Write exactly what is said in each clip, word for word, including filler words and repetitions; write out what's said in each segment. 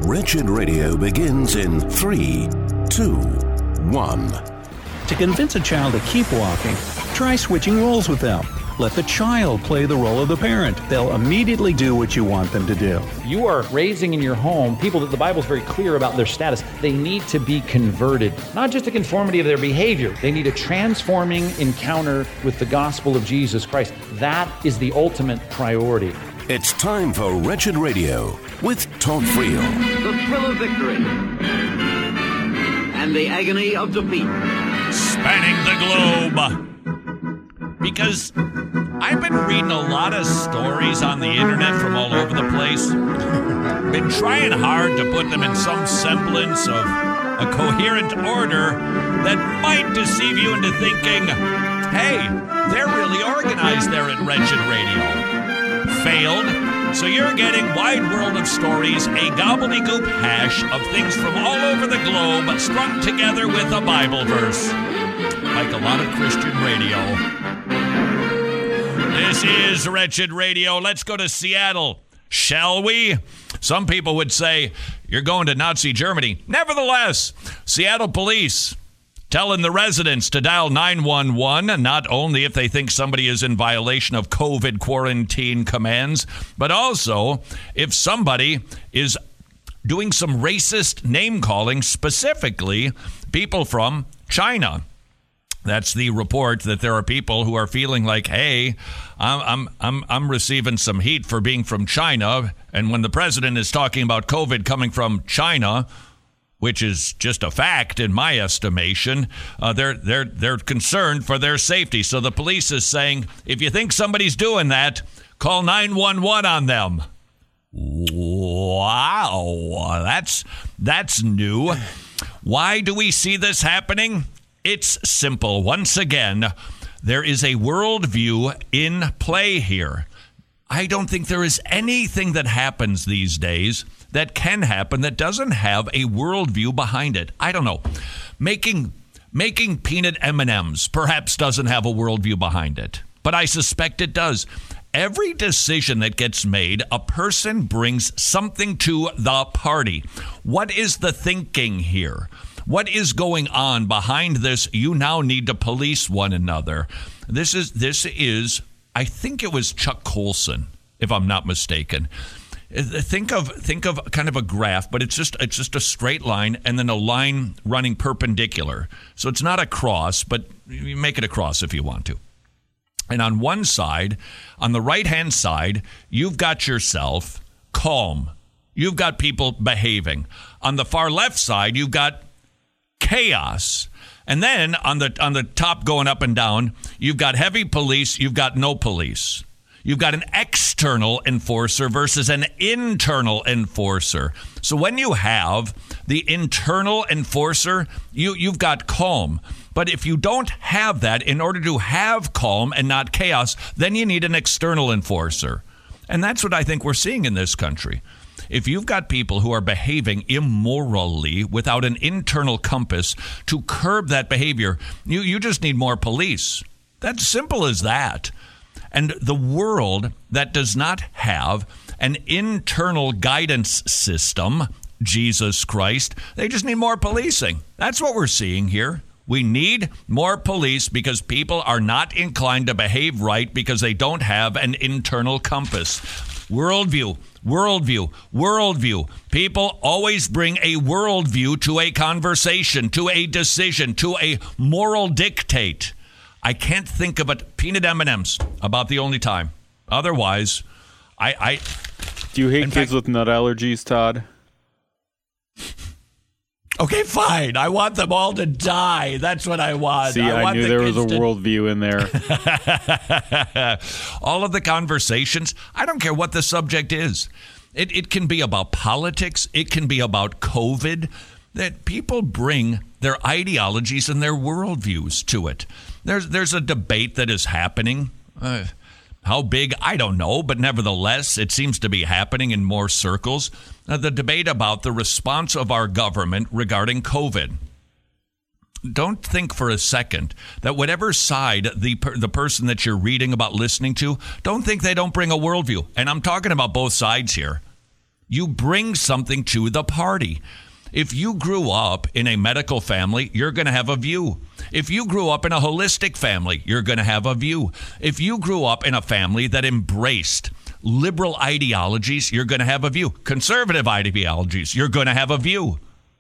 Wretched Radio begins in three, two, one. To convince a child to keep walking, try switching roles with them. Let the child play the role of the parent. They'll immediately do what you want them to do. You are raising in your home people that the Bible's very clear about their status. They need to be converted, not just a conformity of their behavior. They need a transforming encounter with the gospel of Jesus Christ. That is the ultimate priority. It's time for Wretched Radio with Todd Friel. The thrill of victory and the agony of defeat. Spanning the globe. Because I've been reading a lot of stories on the internet from all over the place. Been trying hard to put them in some semblance of a coherent order that might deceive you into thinking, hey, they're really organized there at Wretched Radio. Failed. So you're getting Wide World of Stories, a gobbledygook hash of things from all over the globe strung together with a Bible verse. Like a lot of Christian radio. This is Wretched Radio. Let's go to Seattle, shall we? Some people would say, you're going to Nazi Germany. Nevertheless, Seattle police telling the residents to dial nine one one, not only if they think somebody is in violation of COVID quarantine commands, but also if somebody is doing some racist name-calling, specifically people from China. That's the report, that there are people who are feeling like, hey, I'm I'm I'm I'm receiving some heat for being from China, and when the president is talking about COVID coming from China, which is just a fact in my estimation, uh, they're they're they're concerned for their safety. So the police is saying, if you think somebody's doing that, call nine one one on them. Wow, that's that's new. Why do we see this happening? It's simple. Once again, there is a worldview in play here. I don't think there is anything that happens these days that can happen that doesn't have a worldview behind it. I don't know. Making making peanut M and M's perhaps doesn't have a worldview behind it, but I suspect it does. Every decision that gets made, a person brings something to the party. What is the thinking here? What is going on behind this? You now need to police one another. This is, this is, I think it was Chuck Colson, if I'm not mistaken. Think of, think of kind of a graph, but it's just, it's just a straight line and then a line running perpendicular. So it's not a cross, but you make it a cross if you want to. And on one side, on the right-hand side, you've got yourself calm. You've got people behaving. On the far left side, you've got chaos. And then on the on the top going up and down, you've got heavy police, you've got no police. You've got an external enforcer versus an internal enforcer. So when you have the internal enforcer, you, you've got calm. But if you don't have that, in order to have calm and not chaos, then you need an external enforcer. And that's what I think we're seeing in this country. If you've got people who are behaving immorally without an internal compass to curb that behavior, you, you just need more police. That's simple as that. And the world that does not have an internal guidance system, Jesus Christ, they just need more policing. That's what we're seeing here. We need more police because people are not inclined to behave right because they don't have an internal compass. Worldview, worldview, worldview. People always bring a worldview to a conversation, to a decision, to a moral dictate. I can't think of it. Peanut M and M's, about the only time. Otherwise, I... I Do you hate kids fact, with nut allergies, Todd? Okay, fine. I want them all to die. That's what I want. See, I, I want knew the there was a to... worldview in there. All of the conversations, I don't care what the subject is. It, it can be about politics. It can be about COVID. That people bring their ideologies and their worldviews to it. There's, there's a debate that is happening. Uh, How big, I don't know, but nevertheless, it seems to be happening in more circles. Uh, the debate about the response of our government regarding COVID. Don't think for a second that whatever side the per, the person that you're reading about, listening to, don't think they don't bring a worldview. And I'm talking about both sides here. You bring something to the party. If you grew up in a medical family, you're going to have a view. If you grew up in a holistic family, you're going to have a view. If you grew up in a family that embraced liberal ideologies, you're going to have a view. Conservative ideologies, you're going to have a view.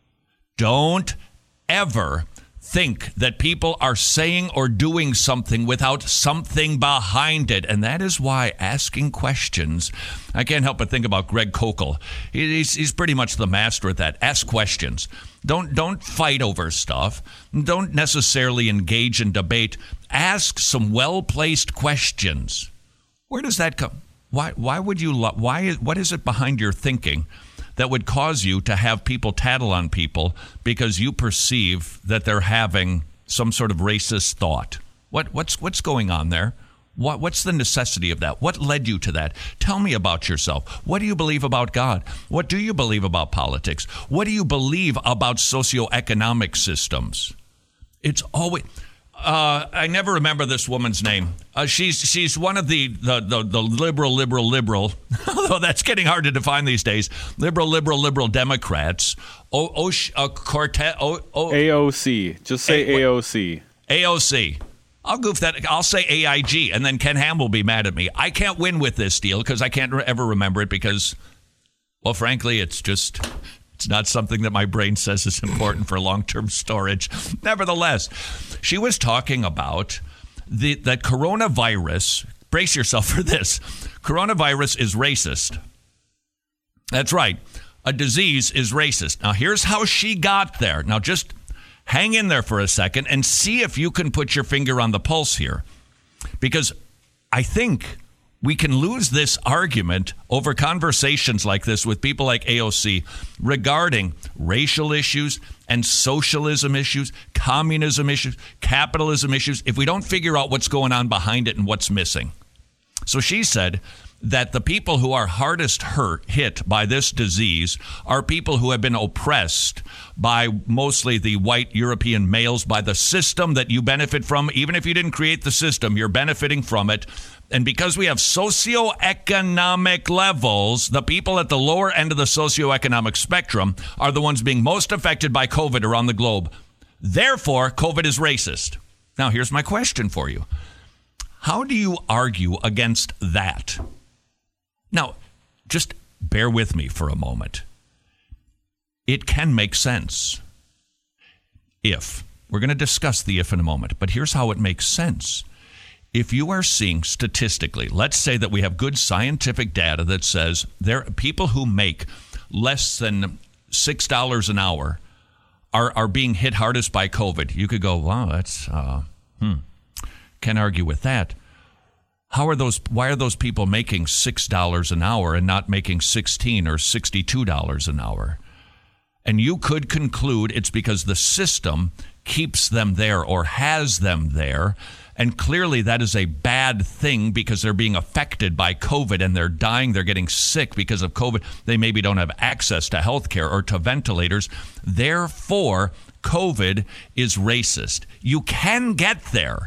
Don't ever think that people are saying or doing something without something behind it. And that is why asking questions, I can't help but think about Greg Koukl. He's, he's pretty much the master at that. Ask questions. Don't, don't fight over stuff. Don't necessarily engage in debate. Ask some well-placed questions. Where does that come? Why, why would you, lo- why, what is it behind your thinking that would cause you to have people tattle on people because you perceive that they're having some sort of racist thought? What, what's, what's going on there? What, what's the necessity of that? What led you to that? Tell me about yourself. What do you believe about God? What do you believe about politics? What do you believe about socioeconomic systems? It's always... Uh, I never remember this woman's name. Uh, she's she's one of the, the, the, the liberal, liberal, liberal, although that's getting hard to define these days, liberal, liberal, liberal Democrats. O, o, uh, Cortez, o, o, A O C. Just say A O C. A O C. I'll goof that. I'll say A I G, and then Ken Ham will be mad at me. I can't win with this deal because I can't re- ever remember it because, well, frankly, it's just... It's not something that my brain says is important for long-term storage. Nevertheless, she was talking about the that coronavirus. Brace yourself for this. Coronavirus is racist. That's right. A disease is racist. Now, here's how she got there. Now, just hang in there for a second and see if you can put your finger on the pulse here. Because I think... we can lose this argument over conversations like this with people like A O C regarding racial issues and socialism issues, communism issues, capitalism issues, if we don't figure out what's going on behind it and what's missing. So she said that the people who are hardest hurt, hit by this disease are people who have been oppressed by mostly the white European males, by the system that you benefit from. Even if you didn't create the system, you're benefiting from it. And because we have socioeconomic levels, the people at the lower end of the socioeconomic spectrum are the ones being most affected by COVID around the globe. Therefore, COVID is racist. Now, here's my question for you. How do you argue against that? Now, just bear with me for a moment. It can make sense. If. We're going to discuss the if in a moment, but here's how it makes sense. If you are seeing statistically, let's say that we have good scientific data that says there people who make less than six dollars an hour are, are being hit hardest by COVID. You could go, wow, that's, uh, hmm, can't argue with that. How are those, why are those people making six dollars an hour and not making sixteen or sixty-two dollars an hour? And you could conclude it's because the system keeps them there or has them there. And clearly that is a bad thing because they're being affected by COVID and they're dying. They're getting sick because of COVID. They maybe don't have access to health care or to ventilators. Therefore, COVID is racist. You can get there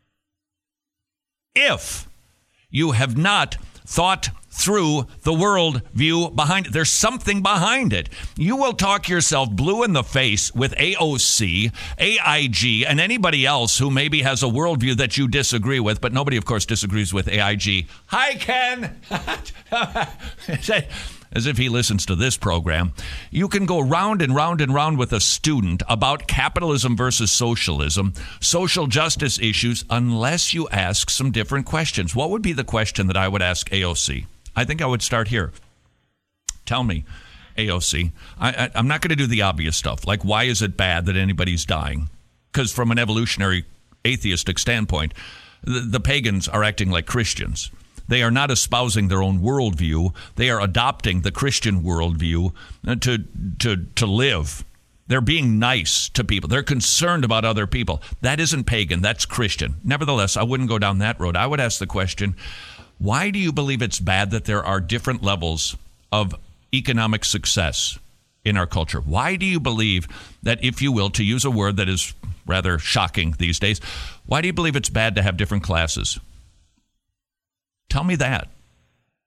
if you have not thought through the world view behind it. There's something behind it. You will talk yourself blue in the face with A O C, A I G, and anybody else who maybe has a worldview that you disagree with, but nobody, of course, disagrees with A I G. Hi, Ken! As if he listens to this program. You can go round and round and round with a student about capitalism versus socialism, social justice issues, unless you ask some different questions. What would be the question that I would ask A O C? I think I would start here. Tell me, A O C, I, I, I'm not going to do the obvious stuff, like why is it bad that anybody's dying? Because from an evolutionary atheistic standpoint, the, the pagans are acting like Christians. They are not espousing their own worldview. They are adopting the Christian worldview to, to, to live. They're being nice to people. They're concerned about other people. That isn't pagan. That's Christian. Nevertheless, I wouldn't go down that road. I would ask the question, why do you believe it's bad that there are different levels of economic success in our culture? Why do you believe that, if you will, to use a word that is rather shocking these days, why do you believe it's bad to have different classes? Tell me that.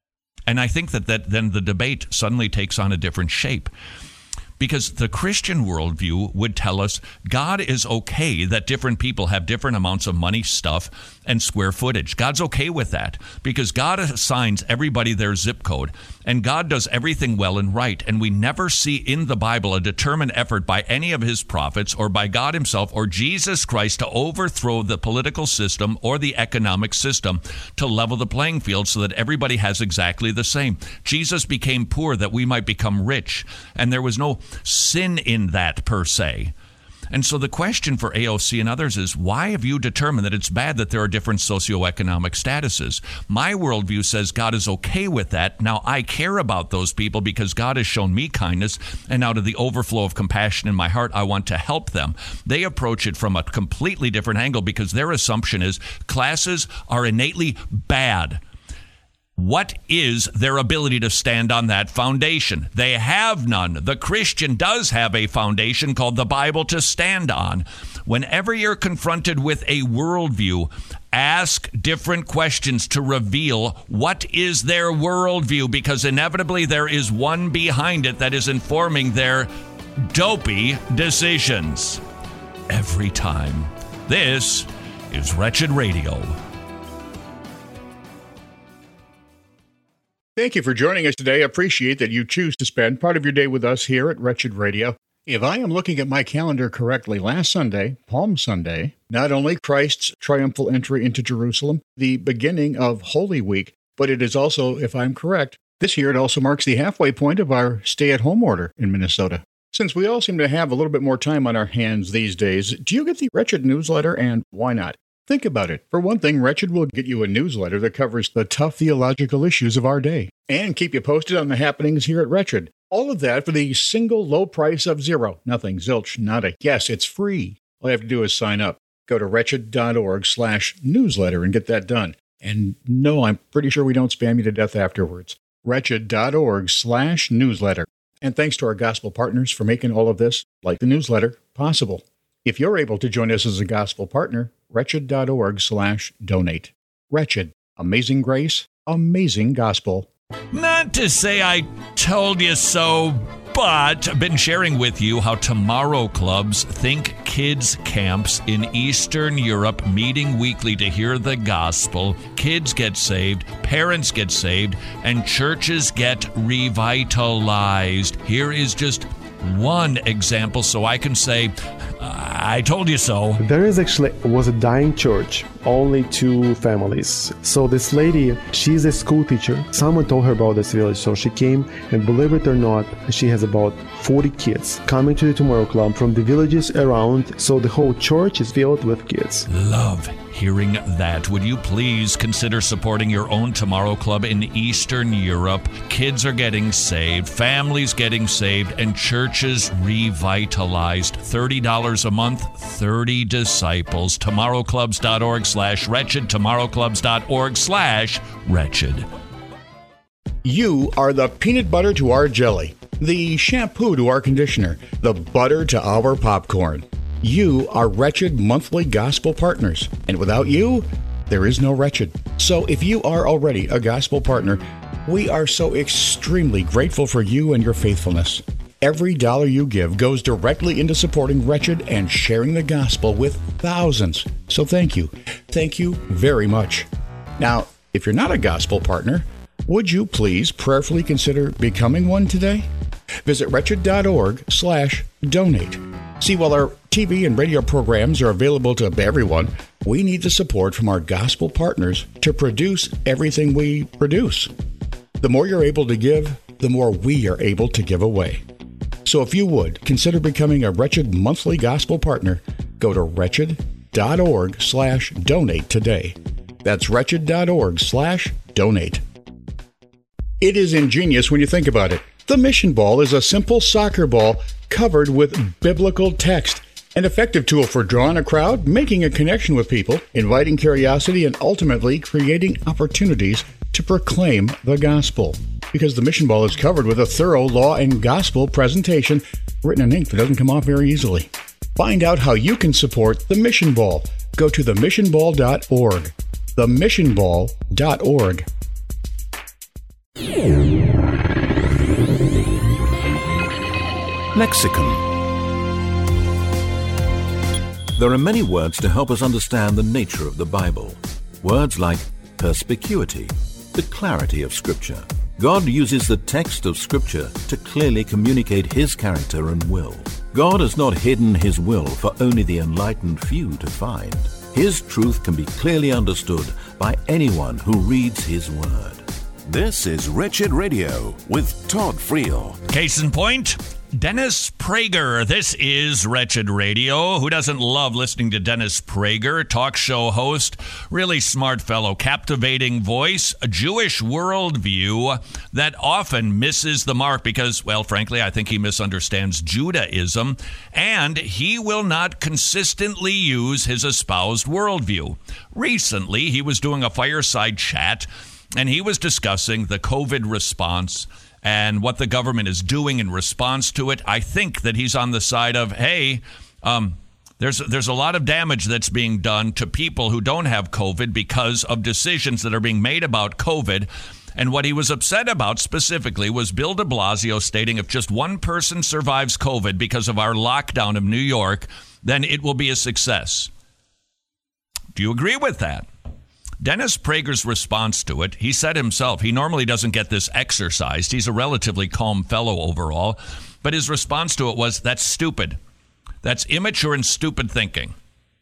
And I think that, that then the debate suddenly takes on a different shape. Because the Christian worldview would tell us God is okay that different people have different amounts of money, stuff, and square footage. God's okay with that because God assigns everybody their zip code, and God does everything well and right. And we never see in the Bible a determined effort by any of his prophets or by God himself or Jesus Christ to overthrow the political system or the economic system to level the playing field so that everybody has exactly the same. Jesus became poor that we might become rich, and there was no sin in that per se. And so the question for A O C and others is, why have you determined that it's bad that there are different socioeconomic statuses? My worldview says God is okay with that. Now, I care about those people because God has shown me kindness, and out of the overflow of compassion in my heart, I want to help them. They approach it from a completely different angle because their assumption is classes are innately bad. What is their ability to stand on that foundation? They have none. The Christian does have a foundation called the Bible to stand on. Whenever you're confronted with a worldview, ask different questions to reveal what is their worldview, because inevitably there is one behind it that is informing their dopey decisions. Every time. This is Wretched Radio. Thank you for joining us today. I appreciate that you choose to spend part of your day with us here at Wretched Radio. If I am looking at my calendar correctly, last Sunday, Palm Sunday, not only Christ's triumphal entry into Jerusalem, the beginning of Holy Week, but it is also, if I'm correct, this year it also marks the halfway point of our stay-at-home order in Minnesota. Since we all seem to have a little bit more time on our hands these days, do you get the Wretched newsletter, and why not? Think about it. For one thing, Wretched will get you a newsletter that covers the tough theological issues of our day and keep you posted on the happenings here at Wretched. All of that for the single low price of zero. Nothing, zilch, nada. Yes, it's free. All you have to do is sign up. Go to wretched.org slash newsletter and get that done. And no, I'm pretty sure we don't spam you to death afterwards. Wretched.org slash newsletter. And thanks to our gospel partners for making all of this, like the newsletter, possible. If you're able to join us as a gospel partner, wretched.org slash donate. Wretched. Amazing grace. Amazing gospel. Not to say I told you so, but I've been sharing with you how Tomorrow Clubs think kids camps in Eastern Europe meeting weekly to hear the gospel. Kids get saved, parents get saved, and churches get revitalized. Here is just one example so I can say, I told you so. There is actually was a dying church, only two families. So this lady, she's a school teacher. Someone told her about this village, so she came, and believe it or not, she has about forty kids coming to the Tomorrow Club from the villages around. So the whole church is filled with kids. Love hearing that. Would you please consider supporting your own Tomorrow Club in Eastern Europe? Kids are getting saved, families getting saved, and churches revitalized. thirty dollars a month, thirty disciples. tomorrowclubs.org slash wretched. tomorrowclubs.org slash wretched. You are the peanut butter to our jelly, the shampoo to our conditioner, the butter to our popcorn. You are Wretched monthly gospel partners, and without you, there is no Wretched. So if you are already a gospel partner, we are so extremely grateful for you and your faithfulness. Every dollar you give goes directly into supporting Wretched and sharing the gospel with thousands. So thank you. Thank you very much. Now, if you're not a gospel partner, would you please prayerfully consider becoming one today? Visit wretched.org slash donate. See, while our T V and radio programs are available to everyone, we need the support from our gospel partners to produce everything we produce. The more you're able to give, the more we are able to give away. So if you would, consider becoming a Wretched monthly gospel partner. Go to wretched.org slash donate today. That's wretched.org slash donate. It is ingenious when you think about it. The mission ball is a simple soccer ball covered with biblical text, an effective tool for drawing a crowd, making a connection with people, inviting curiosity, and ultimately creating opportunities to proclaim the gospel. Because the mission ball is covered with a thorough law and gospel presentation written in ink that doesn't come off very easily. Find out how you can support the mission ball. Go to the mission ball dot org. the mission ball dot org. Lexicon. There are many words to help us understand the nature of the Bible. Words like perspicuity, the clarity of Scripture. God uses the text of Scripture to clearly communicate His character and will. God has not hidden His will for only the enlightened few to find. His truth can be clearly understood by anyone who reads His Word. This is Wretched Radio with Todd Friel. Case in point, Dennis Prager. This is Wretched Radio. Who doesn't love listening to Dennis Prager, talk show host, really smart fellow, captivating voice, a Jewish worldview that often misses the mark because, well, frankly, I think he misunderstands Judaism, and he will not consistently use his espoused worldview. Recently, he was doing a fireside chat, and he was discussing the COVID response and what the government is doing in response to it. I think that he's on the side of, hey, um, there's there's a lot of damage that's being done to people who don't have COVID because of decisions that are being made about COVID. And what he was upset about specifically was Bill de Blasio stating if just one person survives COVID because of our lockdown of New York, then it will be a success. Do you agree with that? Dennis Prager's response to it, he said himself, he normally doesn't get this exercised. He's a relatively calm fellow overall. But his response to it was, that's stupid. That's immature and stupid thinking.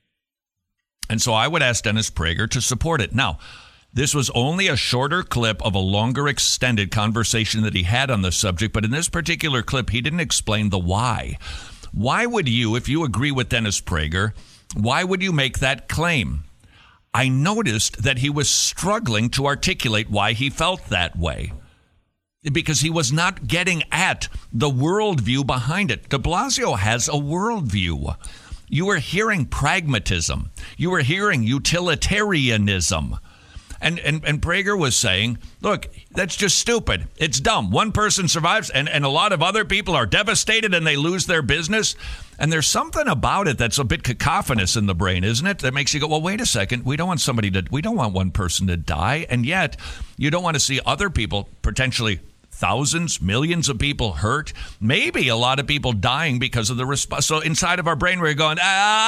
And so I would ask Dennis Prager to support it. Now, this was only a shorter clip of a longer extended conversation that he had on the subject. But in this particular clip, he didn't explain the why. Why would you, if you agree with Dennis Prager, why would you make that claim? I noticed that he was struggling to articulate why he felt that way because he was not getting at the worldview behind it. De Blasio has a worldview. You were hearing pragmatism. You were hearing utilitarianism. And, and and Prager was saying, look, that's just stupid. It's dumb. One person survives and, and a lot of other people are devastated and they lose their business. And there's something about it that's a bit cacophonous in the brain, isn't it? That makes you go, well, wait a second. We don't want somebody to, we don't want one person to die. And yet you don't want to see other people, potentially thousands, millions of people hurt, maybe a lot of people dying because of the response. So inside of our brain, we're going,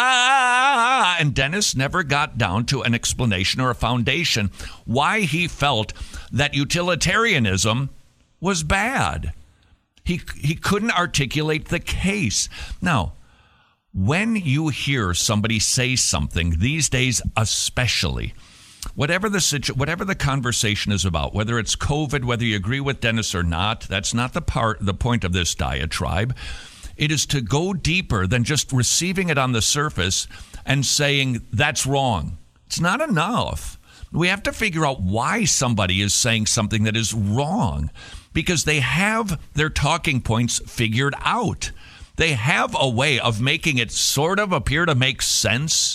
ah, and Dennis never got down to an explanation or a foundation why he felt that utilitarianism was bad. He he couldn't articulate the case. Now, when you hear somebody say something these days, especially, Whatever the situ- whatever the conversation is about, whether it's COVID, whether you agree with Dennis or not, that's not the part, the point of this diatribe. It is to go deeper than just receiving it on the surface and saying that's wrong. It's not enough. We have to figure out why somebody is saying something that is wrong because they have their talking points figured out. They have a way of making it sort of appear to make sense.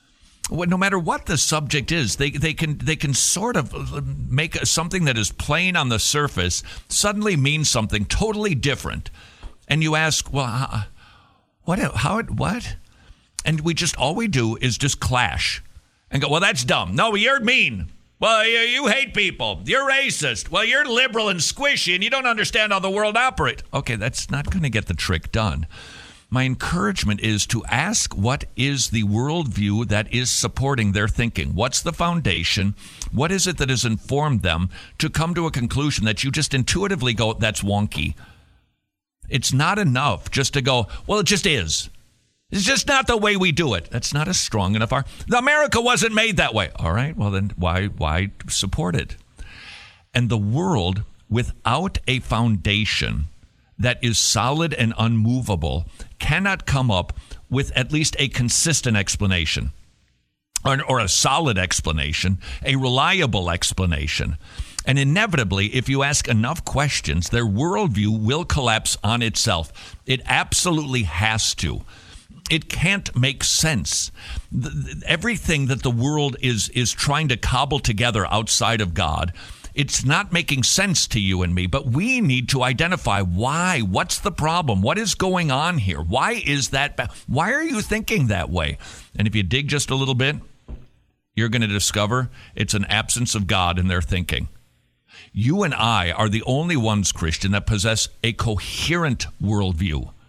No matter what the subject is, they, they can they can sort of make something that is plain on the surface suddenly mean something totally different. And you ask, well, what, how, what? And we just, all we do is just clash and go, well, that's dumb. No, you're mean. Well, you, you hate people. You're racist. Well, you're liberal and squishy and you don't understand how the world operates. Okay, that's not going to get the trick done. My encouragement is to ask what is the worldview that is supporting their thinking? What's the foundation? What is it that has informed them to come to a conclusion that you just intuitively go, that's wonky? It's not enough just to go, well, it just is. It's just not the way we do it. That's not a strong enough argument. America wasn't made that way. All right, well, then why why support it? And the world, without a foundation that is solid and unmovable, cannot come up with at least a consistent explanation or, or a solid explanation, a reliable explanation. And inevitably, if you ask enough questions, their worldview will collapse on itself. It absolutely has to. It can't make sense. The, everything that the world is is trying to cobble together outside of God, it's not making sense to you and me, but we need to identify why. What's the problem? What is going on here? Why is that bad? Why are you thinking that way? And if you dig just a little bit, you're going to discover it's an absence of God in their thinking. You and I are the only ones, Christian, that possess a coherent worldview.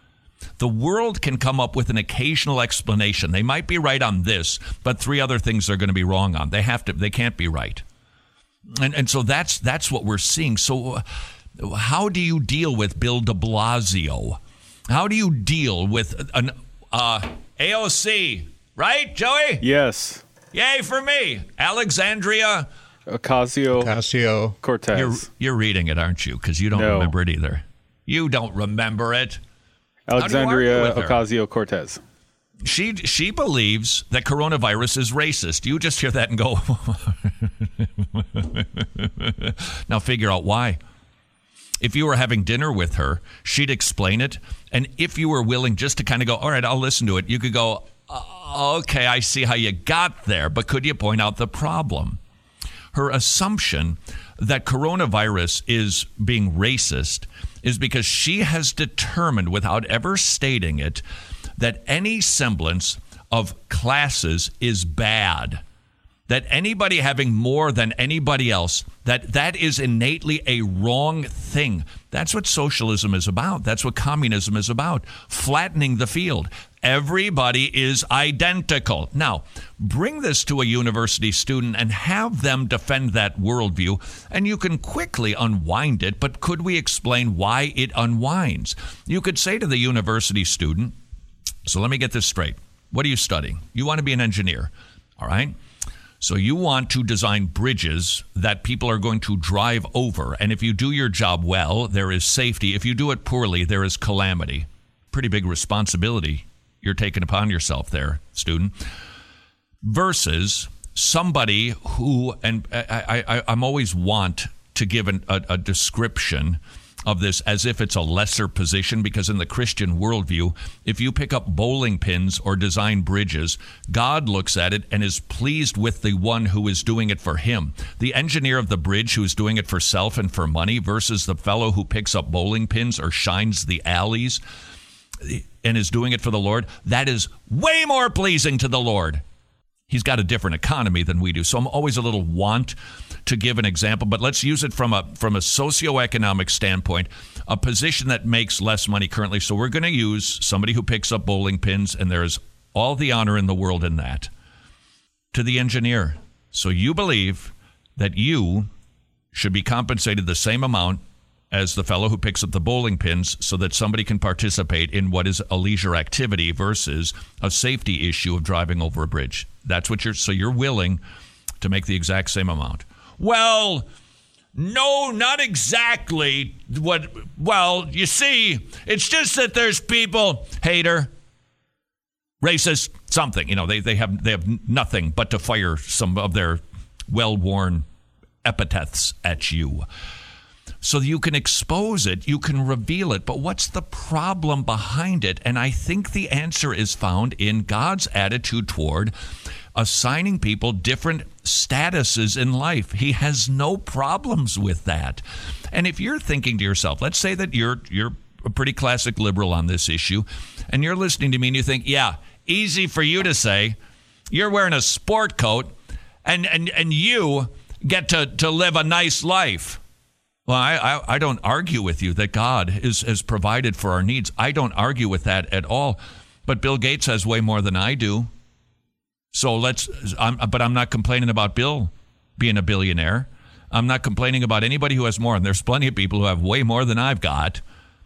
The world can come up with an occasional explanation. They might be right on this, but three other things they're going to be wrong on. They have to. They can't be right. And and so that's that's what we're seeing. So uh, how do you deal with Bill de Blasio? How do you deal with an uh, A O C? Right, Joey? Yes. Yay for me. Alexandria Ocasio. Ocasio Cortez. You're, you're reading it, aren't you? Because you don't No. remember it either. You don't remember it. Alexandria Ocasio Cortez. She she believes that coronavirus is racist. You just hear that and go, now figure out why. If you were having dinner with her, she'd explain it. And if you were willing just to kind of go, all right, I'll listen to it, you could go, okay, I see how you got there. But could you point out the problem? Her assumption that coronavirus is being racist is because she has determined, without ever stating it, that any semblance of classes is bad. That anybody having more than anybody else, that that is innately a wrong thing. That's what socialism is about. That's what communism is about. Flattening the field. Everybody is identical. Now, bring this to a university student and have them defend that worldview, and you can quickly unwind it, but could we explain why it unwinds? You could say to the university student, so let me get this straight. What are you studying? You want to be an engineer, all right? So you want to design bridges that people are going to drive over. And if you do your job well, there is safety. If you do it poorly, there is calamity. Pretty big responsibility you're taking upon yourself there, student. Versus somebody who, and I, I, I'm always want to give an, a, a description of this as if it's a lesser position, because in the Christian worldview, if you pick up bowling pins or design bridges, God looks at it and is pleased with the one who is doing it for him. The engineer of the bridge who is doing it for self and for money versus the fellow who picks up bowling pins or shines the alleys and is doing it for the Lord, that is way more pleasing to the Lord. He's got a different economy than we do. So I'm always a little want to give an example, but let's use it from a from a socioeconomic standpoint, a position that makes less money currently. So we're going to use somebody who picks up bowling pins, and there's all the honor in the world in that, to the engineer. So you believe that you should be compensated the same amount as the fellow who picks up the bowling pins so that somebody can participate in what is a leisure activity versus a safety issue of driving over a bridge. That's what you're, so you're willing to make the exact same amount. Well, no, not exactly what, well, you see, it's just that there's people, hater, racist, something, you know, they, they have, they have nothing but to fire some of their well-worn epithets at you. So you can expose it, you can reveal it, but what's the problem behind it? And I think the answer is found in God's attitude toward assigning people different statuses in life. He has no problems with that. And if you're thinking to yourself, let's say that you're you're a pretty classic liberal on this issue, and you're listening to me and you think, yeah, easy for you to say, you're wearing a sport coat, and and, and you get to, to live a nice life. Well, I, I, I don't argue with you that God is, has provided for our needs. I don't argue with that at all. But Bill Gates has way more than I do. So let's, I'm, but I'm not complaining about Bill being a billionaire. I'm not complaining about anybody who has more. And there's plenty of people who have way more than I've got.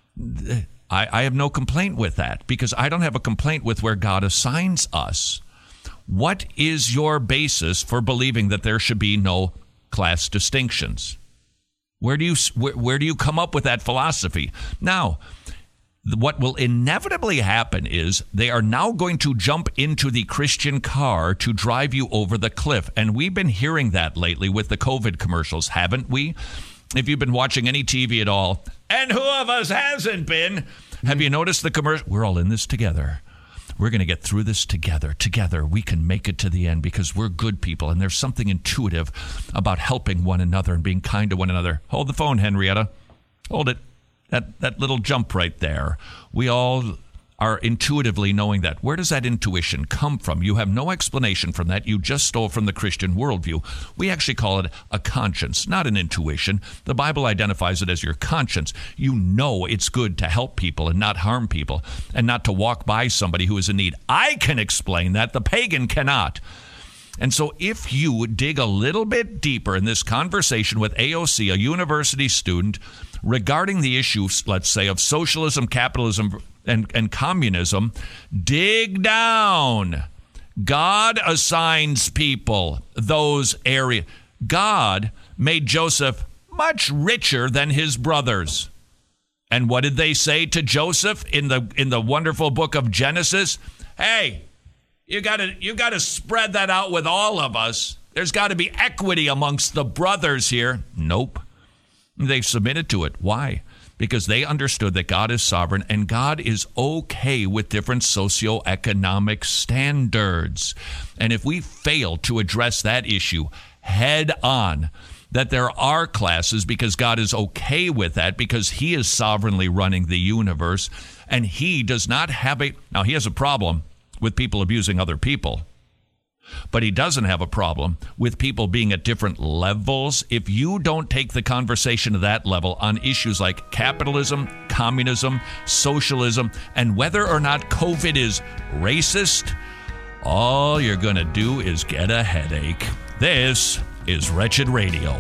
I, I have no complaint with that, because I don't have a complaint with where God assigns us. What is your basis for believing that there should be no class distinctions? Where do you where, where do you come up with that philosophy? Now, what will inevitably happen is they are now going to jump into the Christian car to drive you over the cliff. And we've been hearing that lately with the COVID commercials, haven't we? If you've been watching any T V at all, and who of us hasn't been, have you noticed the commercial? We're all in this together. We're going to get through this together. Together, we can make it to the end because we're good people, and there's something intuitive about helping one another and being kind to one another. Hold the phone, Henrietta. Hold it. That that little jump right there. We all are intuitively knowing that. Where does that intuition come from? You have no explanation from that. You just stole from the Christian worldview. We actually call it a conscience, not an intuition. The Bible identifies it as your conscience. You know it's good to help people and not harm people and not to walk by somebody who is in need. I can explain that. The pagan cannot. And so if you dig a little bit deeper in this conversation with A O C, a university student, regarding the issues, let's say, of socialism, capitalism, and, and communism, dig down. God assigns people those areas. God made Joseph much richer than his brothers. And what did they say to Joseph in the in the wonderful book of Genesis? Hey, you gotta you gotta spread that out with all of us. There's got to be equity amongst the brothers here. Nope. They submitted to it. Why? Because they understood that God is sovereign and God is okay with different socioeconomic standards. And if we fail to address that issue head on, that there are classes because God is okay with that, because he is sovereignly running the universe, and he does not have a... Now, he has a problem with people abusing other people, but he doesn't have a problem with people being at different levels. If you don't take the conversation to that level on issues like capitalism, communism, socialism, and whether or not COVID is racist, all you're going to do is get a headache. This is Wretched Radio.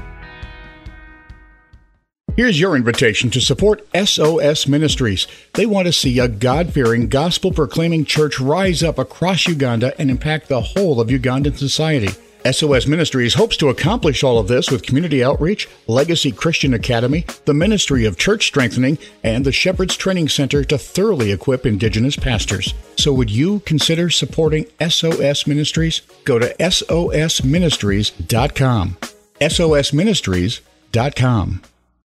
Here's your invitation to support S O S Ministries. They want to see a God-fearing, gospel-proclaiming church rise up across Uganda and impact the whole of Ugandan society. S O S Ministries hopes to accomplish all of this with community outreach, Legacy Christian Academy, the Ministry of Church Strengthening, and the Shepherd's Training Center to thoroughly equip Indigenous pastors. So would you consider supporting S O S Ministries? Go to S O S ministries dot com. S O S ministries dot com.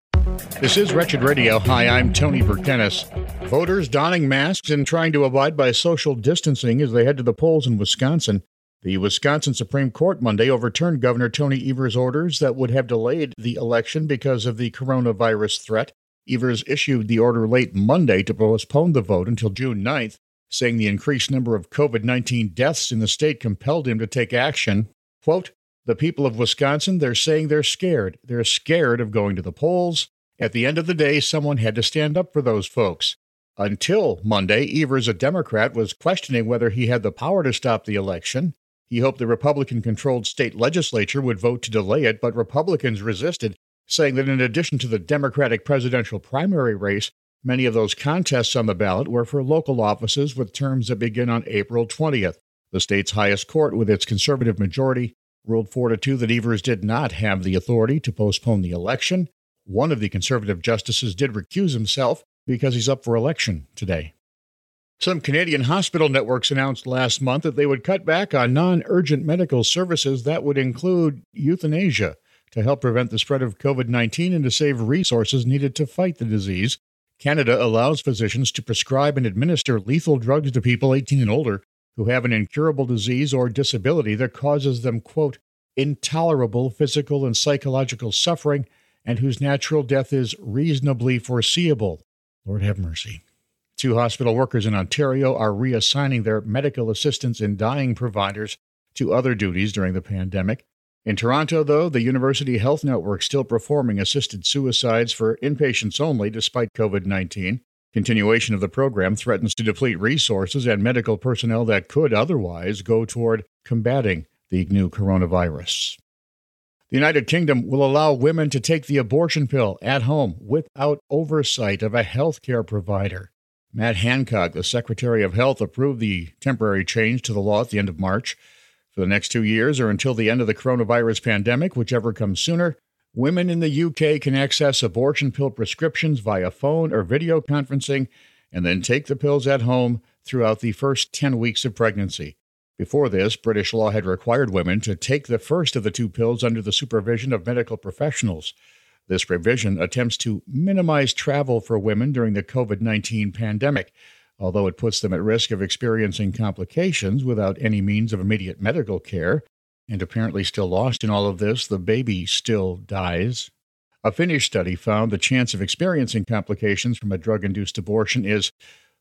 This is Wretched Radio. Hi, I'm Tony Verkenis. Voters donning masks and trying to abide by social distancing as they head to the polls in Wisconsin. The Wisconsin Supreme Court Monday overturned Governor Tony Evers' orders that would have delayed the election because of the coronavirus threat. Evers issued the order late Monday to postpone the vote until June ninth, saying the increased number of COVID nineteen deaths in the state compelled him to take action. Quote, "The people of Wisconsin, they're saying they're scared. They're scared of going to the polls. At the end of the day, someone had to stand up for those folks." Until Monday, Evers, a Democrat, was questioning whether he had the power to stop the election. He hoped the Republican-controlled state legislature would vote to delay it, but Republicans resisted, saying that in addition to the Democratic presidential primary race, many of those contests on the ballot were for local offices with terms that begin on April twentieth. The state's highest court, with its conservative majority, ruled four to two that Evers did not have the authority to postpone the election. One of the conservative justices did recuse himself because he's up for election today. Some Canadian hospital networks announced last month that they would cut back on non-urgent medical services that would include euthanasia to help prevent the spread of COVID nineteen and to save resources needed to fight the disease. Canada allows physicians to prescribe and administer lethal drugs to people eighteen and older who have an incurable disease or disability that causes them, quote, intolerable physical and psychological suffering and whose natural death is reasonably foreseeable. Lord have mercy. Two hospital workers in Ontario are reassigning their medical assistants and dying providers to other duties during the pandemic. In Toronto, though, the University Health Network still performing assisted suicides for inpatients only despite COVID nineteen. Continuation of the program threatens to deplete resources and medical personnel that could otherwise go toward combating the new coronavirus. The United Kingdom will allow women to take the abortion pill at home without oversight of a health care provider. Matt Hancock, the Secretary of Health, approved the temporary change to the law at the end of March. For the next two years or until the end of the coronavirus pandemic, whichever comes sooner, women in the U K can access abortion pill prescriptions via phone or video conferencing and then take the pills at home throughout the first ten weeks of pregnancy. Before this, British law had required women to take the first of the two pills under the supervision of medical professionals. This revision attempts to minimize travel for women during the COVID nineteen pandemic, although it puts them at risk of experiencing complications without any means of immediate medical care. And apparently still lost in all of this, the baby still dies. A Finnish study found the chance of experiencing complications from a drug-induced abortion is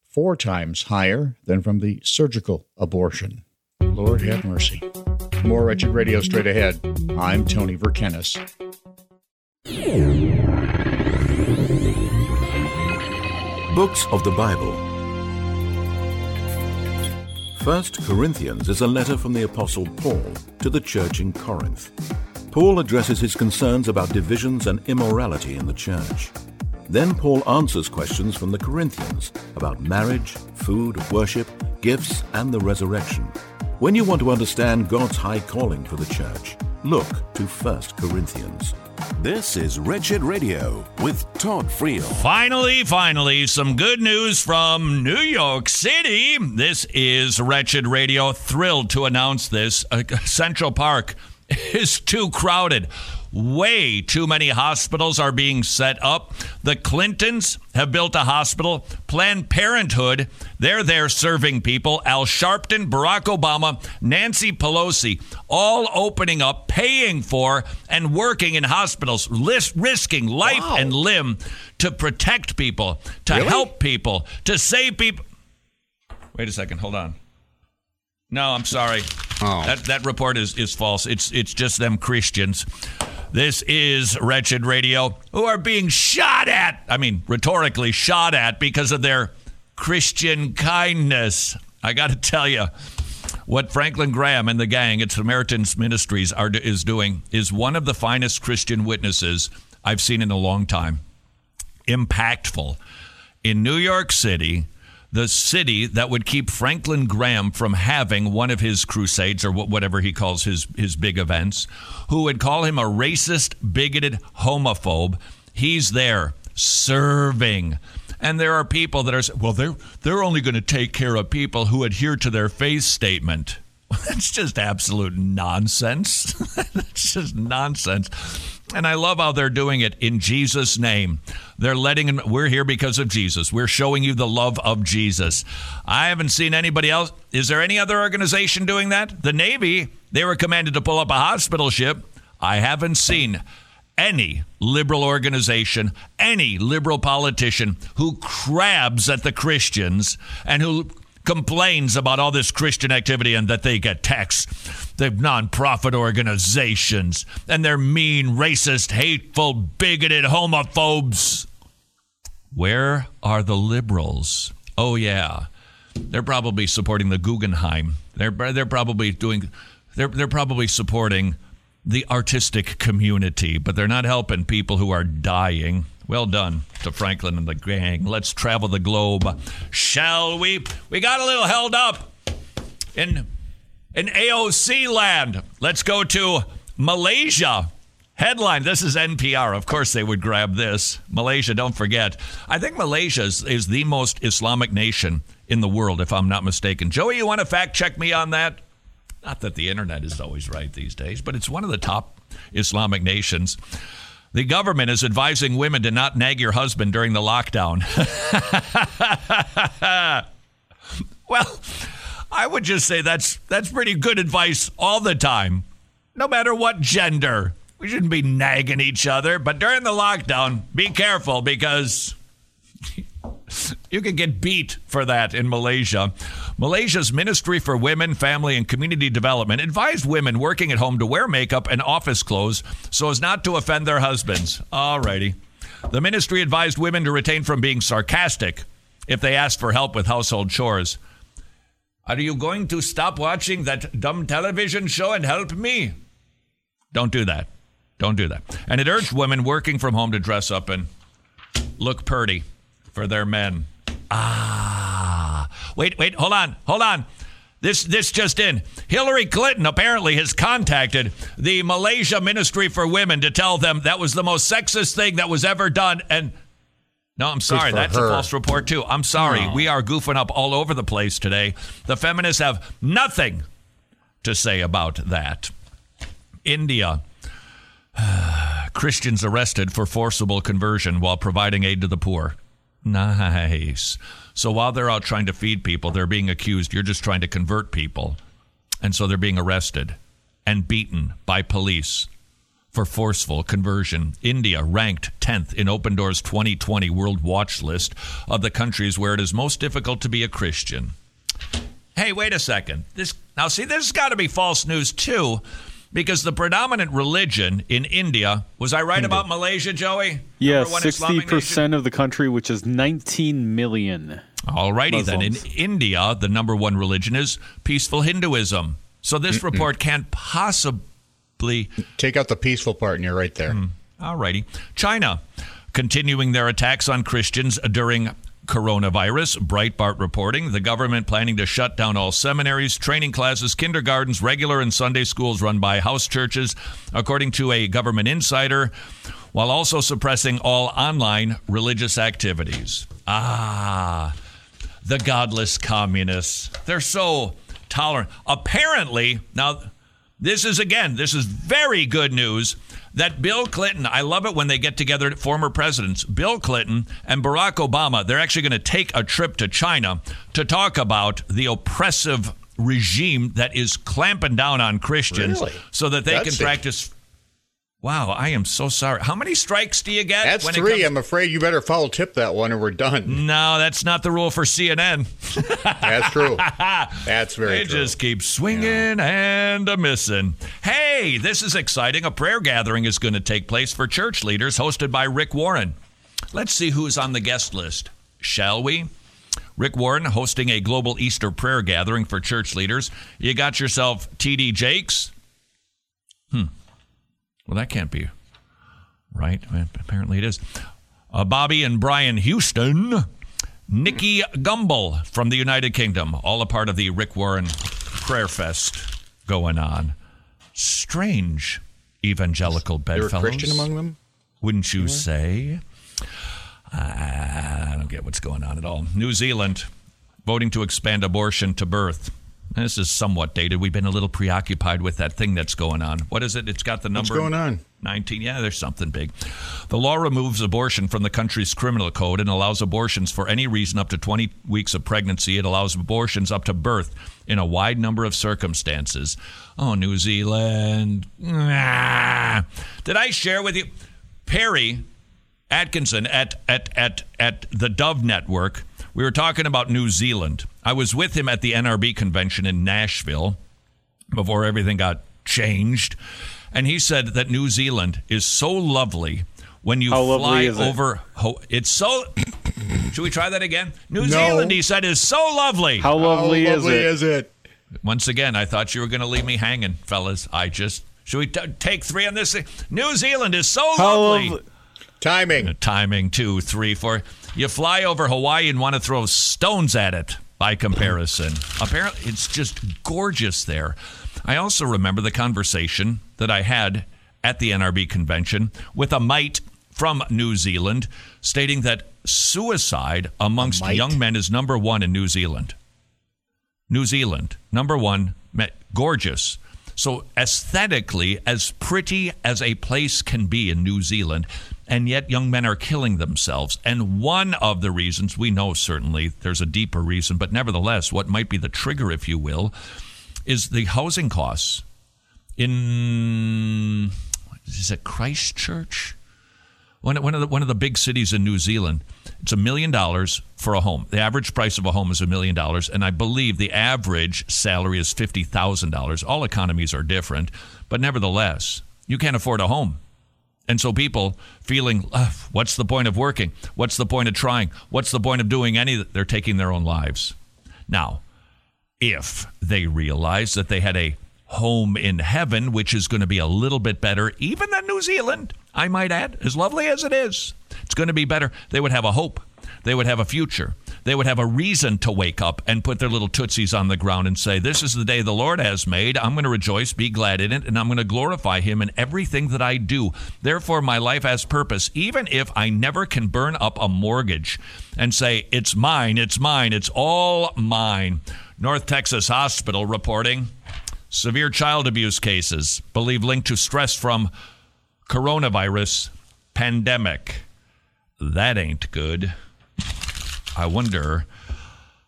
four times higher than from the surgical abortion. Lord have mercy. More Wretched Radio straight ahead. I'm Tony Verkenis. Books of the Bible. First Corinthians is a letter from the Apostle Paul to the church in Corinth. Paul addresses his concerns about divisions and immorality in the church. Then Paul answers questions from the Corinthians about marriage, food, worship, gifts, and the resurrection. When you want to understand God's high calling for the church, look to First Corinthians. This is Wretched Radio with Todd Friel. Finally, finally, some good news from New York City. This is Wretched Radio. Thrilled to announce this. Uh, Central Park is too crowded. Way too many hospitals are being set up. The Clintons have built a hospital. Planned Parenthood, they're there serving people. Al Sharpton, Barack Obama, Nancy Pelosi, all opening up, paying for, and working in hospitals, lis- risking life wow. and limb to protect people, to really? help people, to save people. Wait a second, hold on. No, I'm sorry. Oh. That that report is, is false. It's it's just them Christians. This is Wretched Radio, who are being shot at, I mean, rhetorically shot at because of their Christian kindness. I got to tell you, what Franklin Graham and the gang at Samaritan's Ministries are is doing is one of the finest Christian witnesses I've seen in a long time. Impactful. In New York City, the city that would keep Franklin Graham from having one of his crusades or whatever he calls his, his big events, who would call him a racist, bigoted homophobe. He's there serving. And there are people that are, well, they're, they're only going to take care of people who adhere to their faith statement. That's just absolute nonsense. It's just nonsense. And I love how they're doing it in Jesus' name. They're letting him, we're here because of Jesus. We're showing you the love of Jesus. I haven't seen anybody else. Is there any other organization doing that? The Navy, they were commanded to pull up a hospital ship. I haven't seen any liberal organization, any liberal politician who crabs at the Christians and who complains about all this Christian activity and that they get taxed. They're nonprofit organizations and they're mean, racist, hateful, bigoted homophobes. Where are the liberals? Oh, yeah. They're probably supporting the Guggenheim. They're they're probably doing they're they're probably supporting the artistic community, but they're not helping people who are dying. Well done to Franklin and the gang. Let's travel the globe, shall we? We got a little held up in in A O C land. Let's go to Malaysia. Headline, this is N P R. Of course they would grab this. Malaysia, don't forget. I think Malaysia is, is the most Islamic nation in the world, if I'm not mistaken. Joey, you want to fact check me on that? Not that the internet is always right these days, but it's one of the top Islamic nations. The government is advising women to not nag your husband during the lockdown. Well, I would just say that's that's pretty good advice all the time, no matter what gender. We shouldn't be nagging each other, but during the lockdown, be careful because you can get beat for that in Malaysia. Malaysia's Ministry for Women, Family, and Community Development advised women working at home to wear makeup and office clothes so as not to offend their husbands. Alrighty. The ministry advised women to refrain from being sarcastic if they asked for help with household chores. Are you going to stop watching that dumb television show and help me? Don't do that. Don't do that. And it urged women working from home to dress up and look purty for their men. Ah. Wait, wait, hold on, hold on. This this just in. Hillary Clinton apparently has contacted the Malaysia Ministry for Women to tell them that was the most sexist thing that was ever done. And no, I'm sorry, that's her. A false report too. I'm sorry. Oh. We are goofing up all over the place today. The feminists have nothing to say about that. India. Christians arrested for forcible conversion while providing aid to the poor. Nice. So while they're out trying to feed people, they're being accused, you're just trying to convert people. And so they're being arrested and beaten by police for forceful conversion. India ranked tenth in Open Doors twenty twenty World Watch List of the countries where it is most difficult to be a Christian. Hey, wait a second. This now, see, this has got to be false news, too, because the predominant religion in India, was I right India. about Malaysia, Joey? Yes, sixty percent of the country, which is nineteen million. All righty then. In Muslims. India, the number one religion is peaceful Hinduism. So this Mm-mm. report can't possibly... Take out the peaceful part and you're right there. Mm. All righty. China, continuing their attacks on Christians during coronavirus. Breitbart reporting, the government planning to shut down all seminaries, training classes, kindergartens, regular and Sunday schools run by house churches, according to a government insider, while also suppressing all online religious activities. Ah, the godless communists. They're so tolerant. Apparently, now, this is, again, this is very good news, that Bill Clinton, I love it when they get together, former presidents, Bill Clinton and Barack Obama, they're actually going to take a trip to China to talk about the oppressive regime that is clamping down on Christians really? so that they That's can it. practice. Wow, I am so sorry. How many strikes do you get? That's when three. It comes- I'm afraid you better foul tip that one or we're done. No, that's not the rule for C N N. That's true. That's very they true. They just keep swinging yeah. and a missing. Hey, this is exciting. A prayer gathering is going to take place for church leaders hosted by Rick Warren. Let's see who's on the guest list, shall we? Rick Warren hosting a global Easter prayer gathering for church leaders. You got yourself T D Jakes. Hmm. Well, that can't be right. Apparently it is. Uh, Bobby and Brian Houston. Nikki Gumbel from the United Kingdom. All a part of the Rick Warren Prayer Fest going on. Strange evangelical bedfellows. There a Christian among them? Wouldn't you say? Uh, I don't get what's going on at all. New Zealand voting to expand abortion to birth. This is somewhat dated. We've been a little preoccupied with that thing that's going on. What is it? It's got the number... What's going on? nineteen. Yeah, there's something big. The law removes abortion from the country's criminal code and allows abortions for any reason up to twenty weeks of pregnancy. It allows abortions up to birth in a wide number of circumstances. Oh, New Zealand. Ah. Did I share with you? Perry Atkinson at, at, at, at the Dove Network, we were talking about New Zealand. I was with him at the N R B convention in Nashville before everything got changed. And he said that New Zealand is so lovely when you How fly lovely is it? over. Ho- it's so. Should we try that again? New No. Zealand, he said, is so lovely. How lovely, How is lovely it? is it? Once again, I thought you were going to leave me hanging, fellas. I just. Should we t- take three on this? New Zealand is so How lovely. lovely. Timing. Timing, two, three, four. You fly over Hawaii and want to throw stones at it by comparison. Apparently, it's just gorgeous there. I also remember the conversation that I had at the N R B convention with a mite from New Zealand stating that suicide amongst young men is number one in New Zealand. New Zealand, number one, gorgeous. So aesthetically, as pretty as a place can be in New Zealand, and yet young men are killing themselves. And one of the reasons, we know certainly there's a deeper reason, but nevertheless, what might be the trigger, if you will, is the housing costs. In, is it Christchurch? One, one, of the, one of the big cities in New Zealand. It's a million dollars for a home. The average price of a home is a million dollars, and I believe the average salary is fifty thousand dollars. All economies are different, but nevertheless, you can't afford a home. And so people feeling, uh, what's the point of working? What's the point of trying? What's the point of doing any? They're taking their own lives. Now, if they realize that they had a home in heaven, which is going to be a little bit better, even than New Zealand, I might add, as lovely as it is, it's going to be better. They would have a hope. They would have a future. They would have a reason to wake up and put their little tootsies on the ground and say, this is the day the Lord has made. I'm going to rejoice, be glad in it, and I'm going to glorify him in everything that I do. Therefore, my life has purpose, even if I never can burn up a mortgage and say, it's mine, it's mine, it's all mine. North Texas Hospital reporting severe child abuse cases, believed linked to stress from coronavirus pandemic. That ain't good. I wonder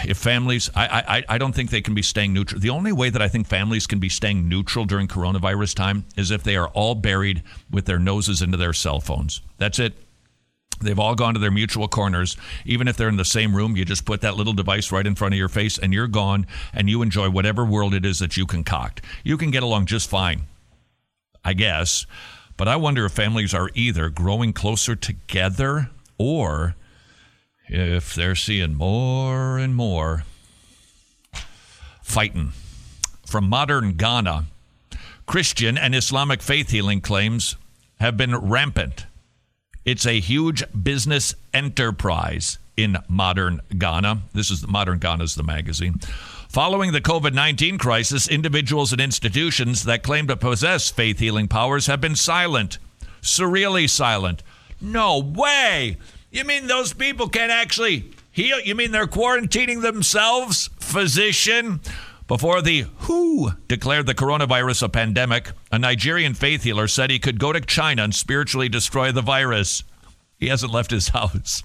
if families, I, I, I don't think they can be staying neutral. The only way that I think families can be staying neutral during coronavirus time is if they are all buried with their noses into their cell phones. That's it. They've all gone to their mutual corners. Even if they're in the same room, you just put that little device right in front of your face and you're gone, and you enjoy whatever world it is that you concoct. You can get along just fine, I guess. But I wonder if families are either growing closer together or if they're seeing more and more fighting. From modern Ghana, Christian and Islamic faith healing claims have been rampant. It's a huge business enterprise in modern Ghana. This is Modern Ghana is the magazine. Following the covid nineteen crisis, individuals and institutions that claim to possess faith healing powers have been silent, surreally silent. No way! You mean those people can't actually heal? You mean they're quarantining themselves, physician? Before the W H O declared the coronavirus a pandemic, a Nigerian faith healer said he could go to China and spiritually destroy the virus. He hasn't left his house.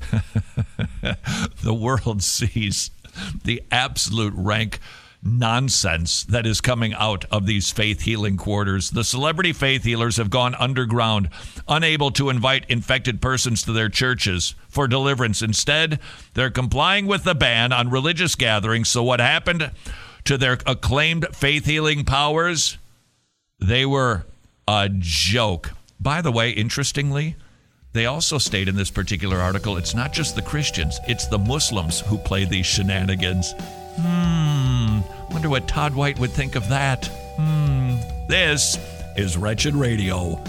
The world sees the absolute rank nonsense that is coming out of these faith healing quarters. The celebrity faith healers have gone underground, unable to invite infected persons to their churches for deliverance. Instead, they're complying with the ban on religious gatherings. So what happened to their acclaimed faith healing powers? They were a joke. By the way, interestingly, they also state in this particular article, it's not just the Christians, it's the Muslims who play these shenanigans. Hmm, wonder what Todd White would think of that. Hmm, this is Wretched Radio.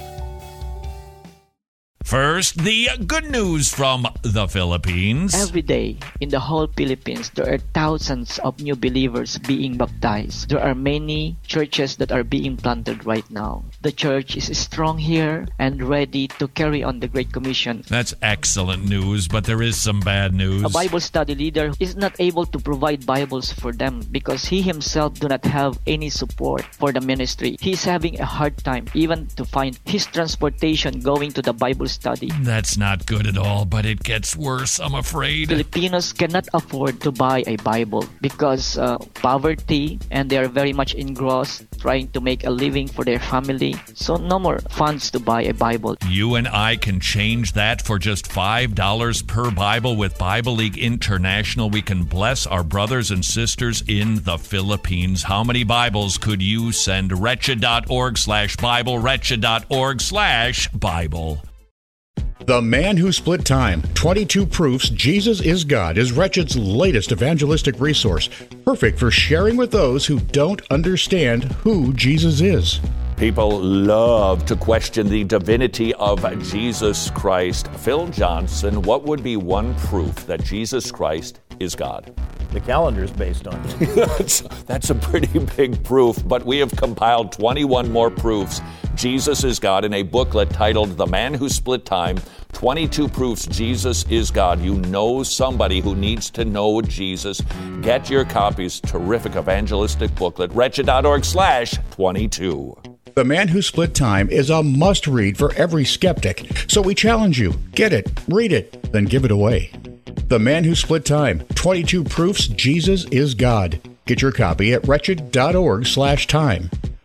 First, the good news from the Philippines. Every day in the whole Philippines, there are thousands of new believers being baptized. There are many churches that are being planted right now. The church is strong here and ready to carry on the Great Commission. That's excellent news, but there is some bad news. A Bible study leader is not able to provide Bibles for them because he himself do not have any support for the ministry. He's having a hard time even to find his transportation going to the Bible study. That's not good at all, but it gets worse, I'm afraid. Filipinos cannot afford to buy a Bible because uh, poverty, and they are very much engrossed trying to make a living for their family. So no more funds to buy a Bible. You and I can change that for just five dollars per Bible with Bible League International. We can bless our brothers and sisters in the Philippines. How many Bibles could you send? Wretched.org slash Bible, wretched.org slash Bible. The Man Who Split Time, twenty-two Proofs Jesus is God, is Wretched's latest evangelistic resource, perfect for sharing with those who don't understand who Jesus is. People love to question the divinity of Jesus Christ. Phil Johnson, what would be one proof that Jesus Christ is God? The calendar is based on it. that's, that's a pretty big proof, but we have compiled twenty-one more proofs Jesus is God in a booklet titled The Man Who Split Time, twenty-two Proofs Jesus is God. You know somebody who needs to know Jesus. Get your copies. Terrific evangelistic booklet. Wretched.org slash 22. The Man Who Split Time is a must-read for every skeptic. So we challenge you. Get it, read it, then give it away. The Man Who Split Time, twenty-two Proofs Jesus is God. Get your copy at wretched.org slash time.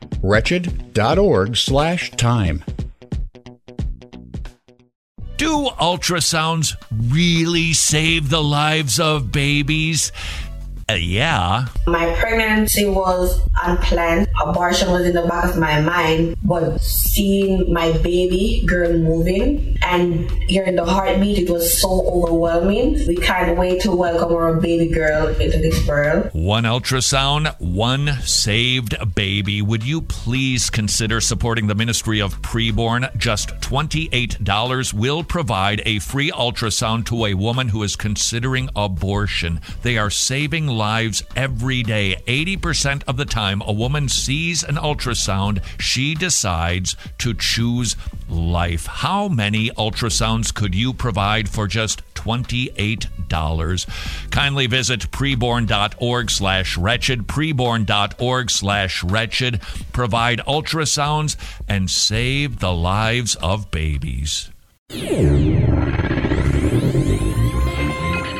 Wretched.org slash time. Do ultrasounds really save the lives of babies? Uh, yeah. My pregnancy was unplanned. Abortion was in the back of my mind, but seeing my baby girl moving and hearing the heartbeat, it was so overwhelming. We can't wait to welcome our baby girl into this world. One ultrasound, one saved baby. Would you please consider supporting the ministry of Preborn? Just twenty-eight dollars will provide a free ultrasound to a woman who is considering abortion. They are saving lives every day. eighty percent of the time a woman sees an ultrasound, she decides to choose life. How many ultrasounds could you provide for just twenty-eight dollars? Kindly visit preborn.org slash wretched, preborn.org slash wretched. Provide ultrasounds and save the lives of babies.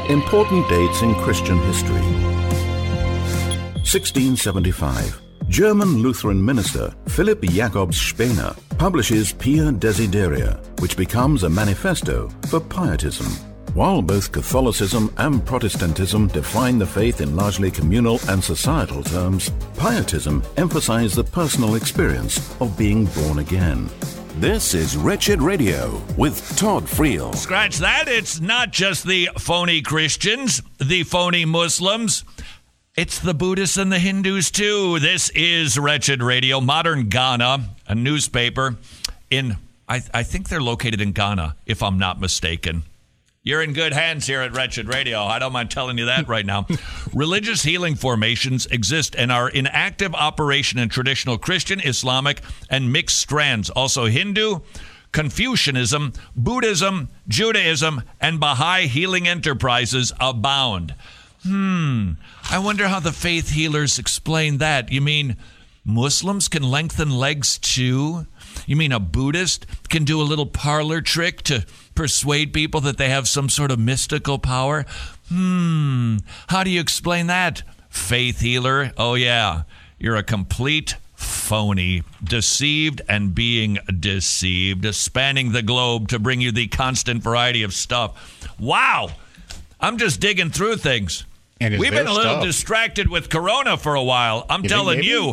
Important dates in Christian history. sixteen seventy-five. German Lutheran minister Philipp Jakob Spener publishes Pia Desideria, which becomes a manifesto for pietism. While both Catholicism and Protestantism define the faith in largely communal and societal terms, pietism emphasizes the personal experience of being born again. This is Wretched Radio with Todd Friel. Scratch that. It's not just the phony Christians, the phony Muslims. It's the Buddhists and the Hindus, too. This is Wretched Radio. Modern Ghana, a newspaper in, I, I think they're located in Ghana, if I'm not mistaken. You're in good hands here at Wretched Radio. I don't mind telling you that right now. Religious healing formations exist and are in active operation in traditional Christian, Islamic, and mixed strands. Also Hindu, Confucianism, Buddhism, Judaism, and Baha'i healing enterprises abound. Hmm, I wonder how the faith healers explain that. You mean Muslims can lengthen legs too? You mean a Buddhist can do a little parlor trick to persuade people that they have some sort of mystical power? Hmm, how do you explain that, faith healer? Oh, yeah, you're a complete phony, deceived and being deceived, spanning the globe to bring you the constant variety of stuff. Wow, I'm just digging through things. And We've been a little stuff? distracted with Corona for a while. I'm You telling think you.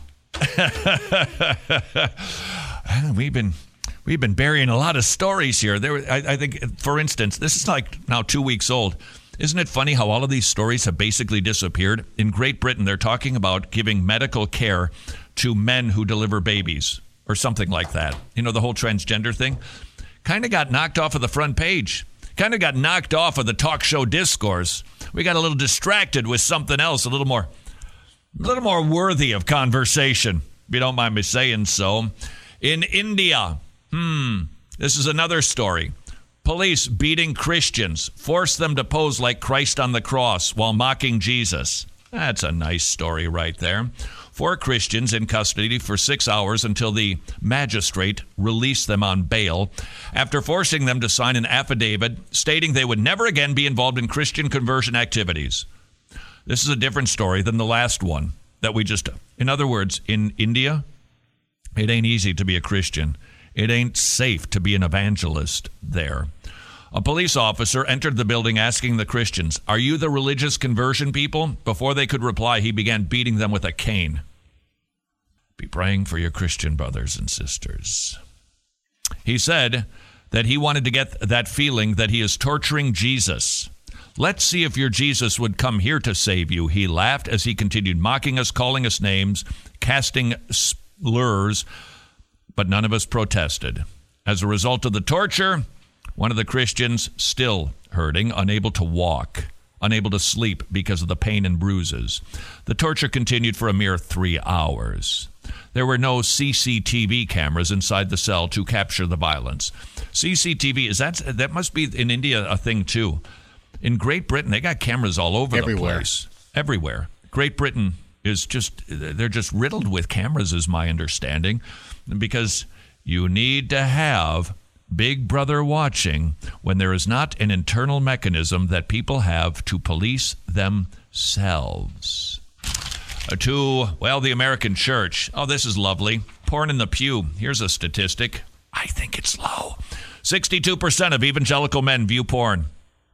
we've been we've been burying a lot of stories here. There, I, I think, for instance, this is like now two weeks old. Isn't it funny how all of these stories have basically disappeared? In Great Britain, they're talking about giving medical care to men who deliver babies or something like that. You know, the whole transgender thing kind of got knocked off of the front page. Kind of got knocked off of the talk show discourse. We got a little distracted with something else, a little more, a little more worthy of conversation, if you don't mind me saying so. In India, hmm, this is another story. Police beating Christians, force them to pose like Christ on the cross while mocking Jesus. That's a nice story right there. Four Christians in custody for six hours until the magistrate released them on bail after forcing them to sign an affidavit stating they would never again be involved in Christian conversion activities. This is a different story than the last one that we just... In other words, in India, it ain't easy to be a Christian. It ain't safe to be an evangelist there. A police officer entered the building asking the Christians, "Are you the religious conversion people?" Before they could reply, he began beating them with a cane. Be praying for your Christian brothers and sisters. He said that he wanted to get that feeling that he is torturing Jesus. Let's see if your Jesus would come here to save you. He laughed as he continued mocking us, calling us names, casting slurs, but none of us protested. As a result of the torture, one of the Christians still hurting, unable to walk, unable to sleep because of the pain and bruises. The torture continued for a mere three hours. There were no C C T V cameras inside the cell to capture the violence. C C T V, is that, that must be in India a thing too. In Great Britain, they got cameras all over Everywhere. the place. Everywhere. Great Britain is just, they're just riddled with cameras is my understanding, because you need to have Big Brother watching when there is not an internal mechanism that people have to police themselves. Uh, to, well, the American church. Oh, this is lovely. Porn in the pew. Here's a statistic. I think it's low. sixty-two percent of evangelical men view porn.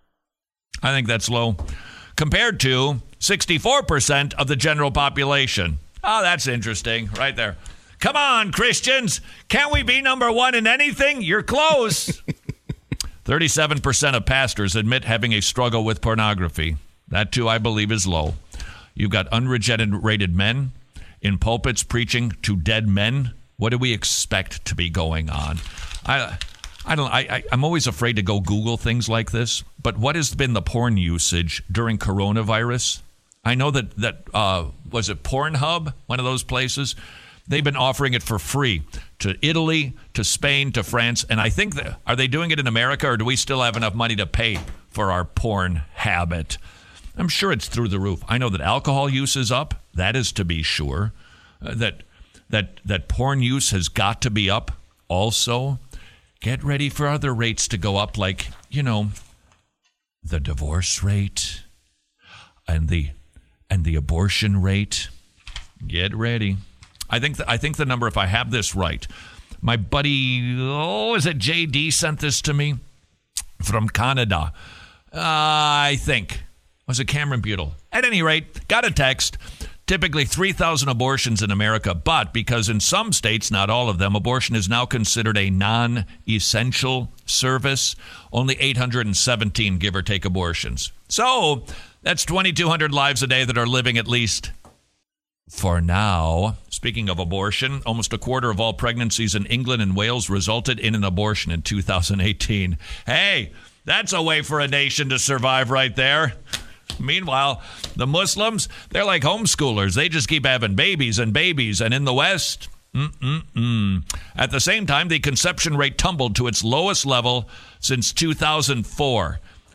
I think that's low. Compared to sixty-four percent of the general population. Oh, that's interesting. Right there. Come on, Christians. Can't we be number one in anything? You're close. thirty-seven percent of pastors admit having a struggle with pornography. That, too, I believe, is low. You've got unregenerated men in pulpits preaching to dead men. What do we expect to be going on? I, I don't. I, I, I'm always afraid to go Google things like this. But what has been the porn usage during coronavirus? I know that that uh, was it Pornhub, one of those places. They've been offering it for free to Italy, to Spain, to France. And I think that, are they doing it in America, or do we still have enough money to pay for our porn habit? I'm sure it's through the roof. I know that alcohol use is up. That is to be sure. Uh, that that that porn use has got to be up also. Get ready for other rates to go up, like, you know, the divorce rate and the and the abortion rate. Get ready. I think th- I think the number, if I have this right, my buddy, oh, is it J D sent this to me from Canada? Uh, I think. Was it Cameron Butel? At any rate, got a text. Typically three thousand abortions in America, but because in some states, not all of them, abortion is now considered a non-essential service, only eight hundred seventeen, give or take, abortions. So that's twenty-two hundred lives a day that are living, at least for now. Speaking of abortion, almost a quarter of all pregnancies in England and Wales resulted in an abortion in two thousand eighteen. Hey, that's a way for a nation to survive right there. Meanwhile, the Muslims, they're like homeschoolers. They just keep having babies and babies. And in the West, mm-mm-mm. At the same time, the conception rate tumbled to its lowest level since two thousand four.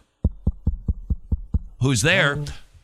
Who's there?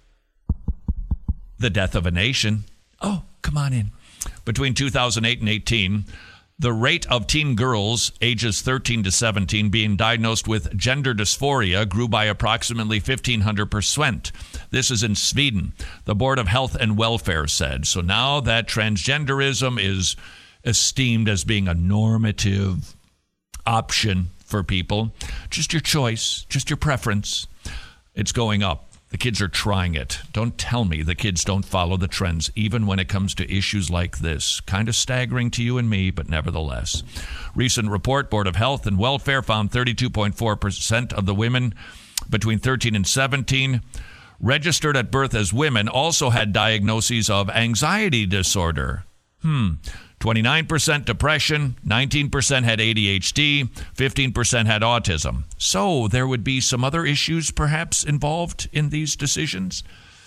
The death of a nation. Oh, come on in. Between two thousand eight and eighteen, the rate of teen girls ages thirteen to seventeen being diagnosed with gender dysphoria grew by approximately fifteen hundred percent. This is in Sweden, the Board of Health and Welfare said. So now that transgenderism is esteemed as being a normative option for people, just your choice, just your preference, it's going up. The kids are trying it. Don't tell me the kids don't follow the trends, even when it comes to issues like this. Kind of staggering to you and me, but nevertheless. Recent report, Board of Health and Welfare found thirty-two point four percent of the women between thirteen and seventeen registered at birth as women also had diagnoses of anxiety disorder. Hmm. twenty-nine percent depression, nineteen percent had A D H D, fifteen percent had autism. So there would be some other issues perhaps involved in these decisions.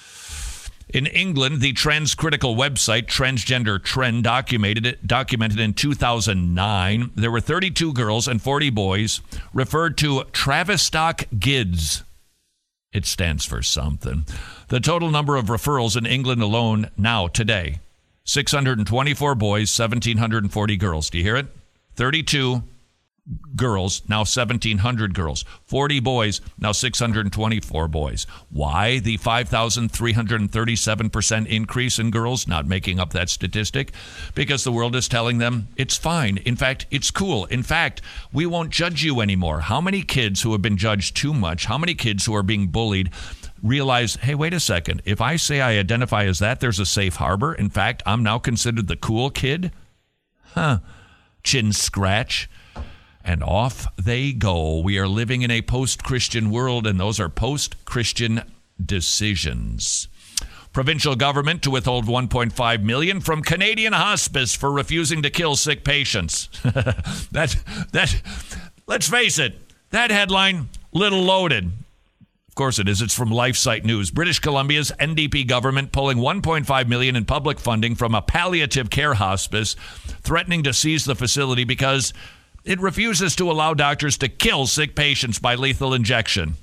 In England, the trans-critical website Transgender Trend documented it, documented in two thousand nine, there were thirty-two girls and forty boys referred to Travistock Gids. It stands for something. The total number of referrals in England alone now, today, six hundred twenty-four boys, one thousand seven hundred forty girls. Do you hear it? thirty-two girls, now one thousand seven hundred girls. forty boys, now six hundred twenty-four boys. Why the five thousand three hundred thirty-seven percent increase in girls? Not making up that statistic. Because the world is telling them it's fine. In fact, it's cool. In fact, we won't judge you anymore. How many kids who have been judged too much, how many kids who are being bullied realize, hey, wait a second. If I say I identify as that, there's a safe harbor. In fact, I'm now considered the cool kid. Huh. Chin scratch. And off they go. We are living in a post-Christian world, and those are post-Christian decisions. Provincial government to withhold one point five million dollars from Canadian hospice for refusing to kill sick patients. that, that, let's face it, that headline, little loaded. Of course it is. It's from LifeSite News. British Columbia's N D P government pulling one point five million dollars in public funding from a palliative care hospice, threatening to seize the facility because it refuses to allow doctors to kill sick patients by lethal injection.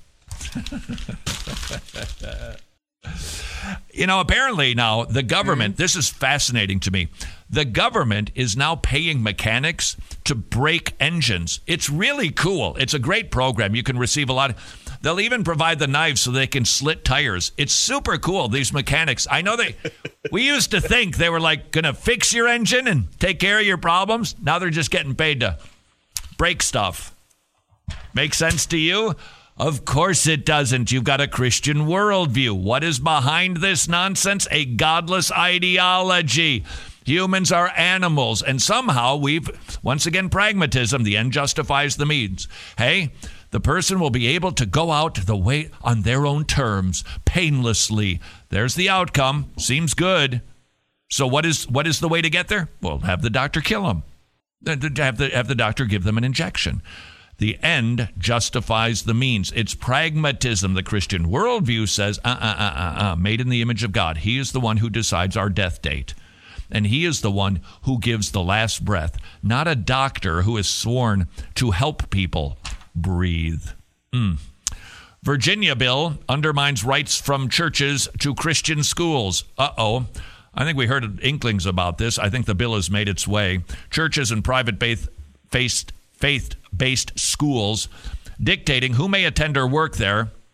You know, apparently now the government, this is fascinating to me, the government is now paying mechanics to break engines. It's really cool. It's a great program. You can receive a lot. They'll even provide the knives so they can slit tires. It's super cool, these mechanics. I know they, we used to think they were like going to fix your engine and take care of your problems. Now they're just getting paid to break stuff. Make sense to you? Of course it doesn't. You've got a Christian worldview. What is behind this nonsense? A godless ideology. Humans are animals. And somehow we've, once again, pragmatism. The end justifies the means. Hey, the person will be able to go out the way on their own terms, painlessly. There's the outcome. Seems good. So what is what is the way to get there? Well, have the doctor kill them. Have the, have the doctor give them an injection. The end justifies the means. It's pragmatism. The Christian worldview says, uh, uh, uh, uh, uh, made in the image of God. He is the one who decides our death date. And he is the one who gives the last breath, not a doctor who is sworn to help people breathe. Mm. Virginia bill undermines rights from churches to Christian schools. Uh-oh. I think we heard inklings about this. I think the bill has made its way. Churches and private faith-based, faith-based schools dictating who may attend or work there.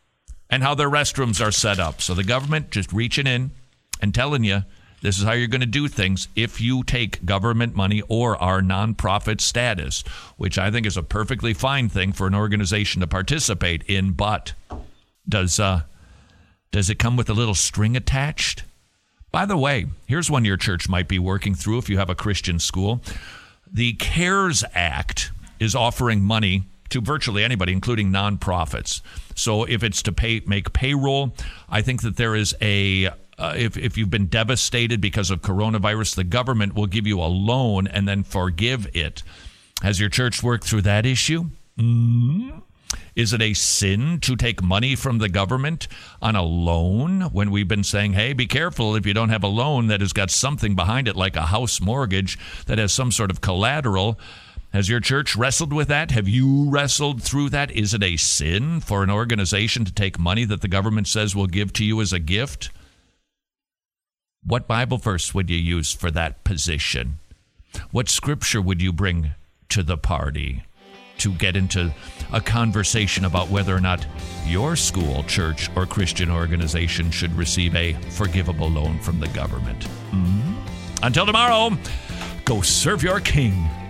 and how their restrooms are set up. So the government just reaching in and telling you this is how you're going to do things if you take government money or our nonprofit status, which I think is a perfectly fine thing for an organization to participate in. But does uh, does it come with a little string attached? By the way, here's one your church might be working through if you have a Christian school. The CARES Act is offering money to virtually anybody, including nonprofits. So if it's to pay, make payroll, I think that there is a, uh, if, if you've been devastated because of coronavirus, the government will give you a loan and then forgive it. Has your church worked through that issue? Mm-hmm. Is it a sin to take money from the government on a loan when we've been saying, hey, be careful if you don't have a loan that has got something behind it like a house mortgage that has some sort of collateral? Has your church wrestled with that? Have you wrestled through that? Is it a sin for an organization to take money that the government says will give to you as a gift? What Bible verse would you use for that position? What scripture would you bring to the party to get into a conversation about whether or not your school, church, or Christian organization should receive a forgivable loan from the government? Mm-hmm. Until tomorrow, go serve your king.